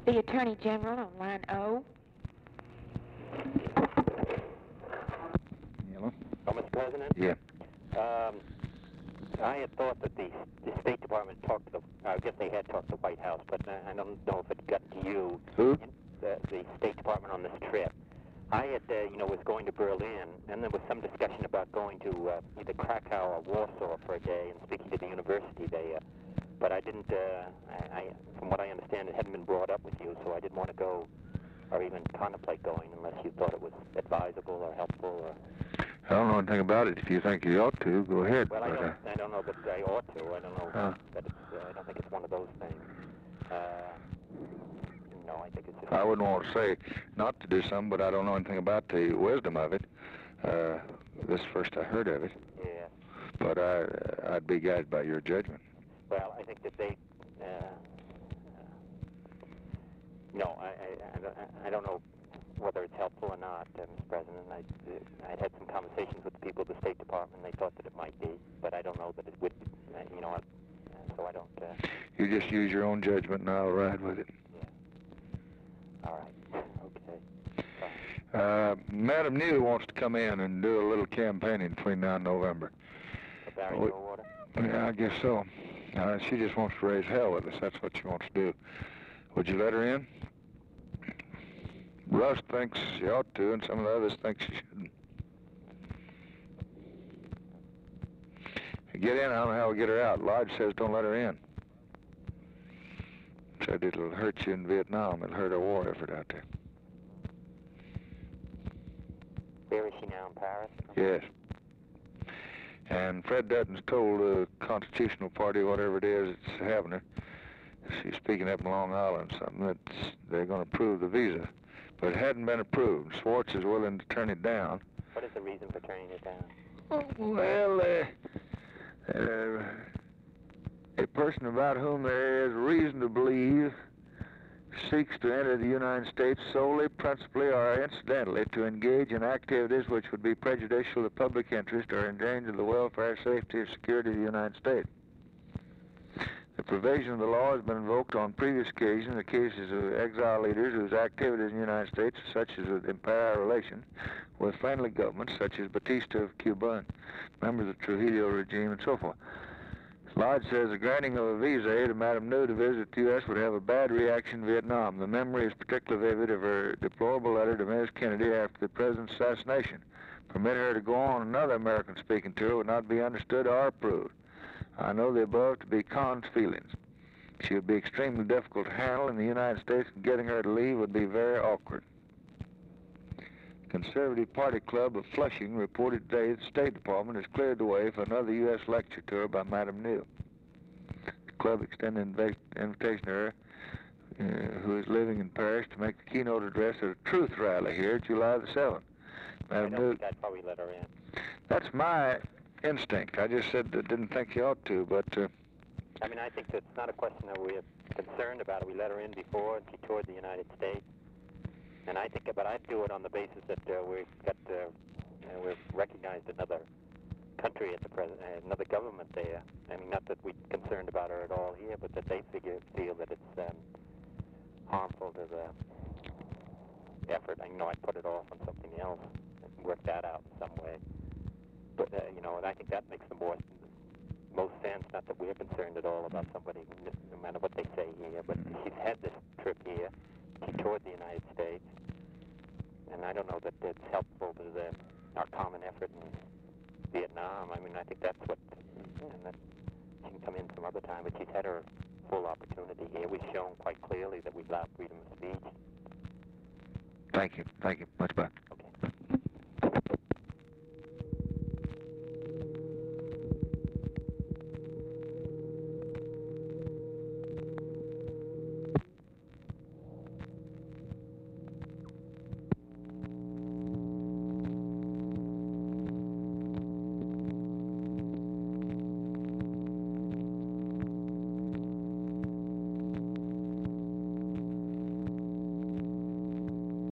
The Attorney General on line O. Hello? Oh, Mr. President? Yeah. I had thought that the State Department talked to I guess they had talked to the White House, but I don't know if it got to you. Who? The State Department on this trip. I had, was going to Berlin, and there was some discussion about going to either Krakow or Warsaw for a day and speaking to the university there. But I didn't, from what I understand, it hadn't been brought up with you, so I didn't want to go or even contemplate going unless you thought it was advisable or helpful or... I don't know anything about it. If you think you ought to, go ahead. Well, I don't know that I ought to. I don't know that it's, I don't think it's one of those things. No, I think it's just... I wouldn't want to say not to do something, but I don't know anything about the wisdom of it. This is the first I heard of it. Yeah. But I'd be guided by your judgment. Well, I think that they... no, I don't know whether it's helpful or not, Mr. President. I'd had some conversations with the people of the State Department. They thought that it might be, but I don't know that it would, so I don't... You just use your own judgment and I'll ride with it. Yeah. All right. Okay. Madam New wants to come in and do a little campaigning between now and November. For Barry Goldwater? Yeah, I guess so. She just wants to raise hell with us. That's what she wants to do. Would you let her in? Russ thinks she ought to, and some of the others think she shouldn't. Get in, I don't know how we get her out. Lodge says don't let her in. Said it'll hurt you in Vietnam. It'll hurt our war effort out there. Where is she now, in Paris? Yes. And Fred Dutton's told the Constitutional Party, whatever it is, it's having her. She's speaking up in Long Island, something that they're going to approve the visa. But it hadn't been approved. Swartz is willing to turn it down. What is the reason for turning it down? Well, a person about whom there is reason to believe seeks to enter the United States solely, principally, or incidentally to engage in activities which would be prejudicial to the public interest or endanger the welfare, safety, or security of the United States. The provision of the law has been invoked on previous occasions in the cases of exile leaders whose activities in the United States, such as would impair our relations with friendly governments, such as Batista of Cuba and members of the Trujillo regime and so forth. Lodge says the granting of a visa to Madam New to visit the U.S. would have a bad reaction in Vietnam. The memory is particularly vivid of her deplorable letter to Ms. Kennedy after the president's assassination. Permit her to go on another American speaking tour would not be understood or approved. I know the above to be Khan's feelings. She would be extremely difficult to handle in the United States, and getting her to leave would be very awkward. Conservative Party Club of Flushing reported today that the State Department has cleared the way for another U.S. lecture tour by Madam New. The club extended an invitation to her, who is living in Paris, to make the keynote address at a Truth rally here July the 7th. Madam New, I'd probably let her in. That's my instinct. I just said that didn't think you ought to, but... I mean, I think that it's not a question that we're concerned about. We let her in before and she toured the United States. And I think, but I'd do it on the basis that we've recognized another country at the present, another government there. I mean, not that we're concerned about her at all here, but that they feel that it's harmful to the effort. I'd put it off on something else and work that out in some way. But, and I think that makes the most sense, not that we're concerned at all about somebody, no matter what they say here, but she's had this trip here. She toured the United States, and I don't know that it's helpful to our common effort in Vietnam. I mean, I think that's what, and that she can come in some other time, but she's had her full opportunity here. We've shown quite clearly that we allow freedom of speech. Thank you. Thank you. Much better.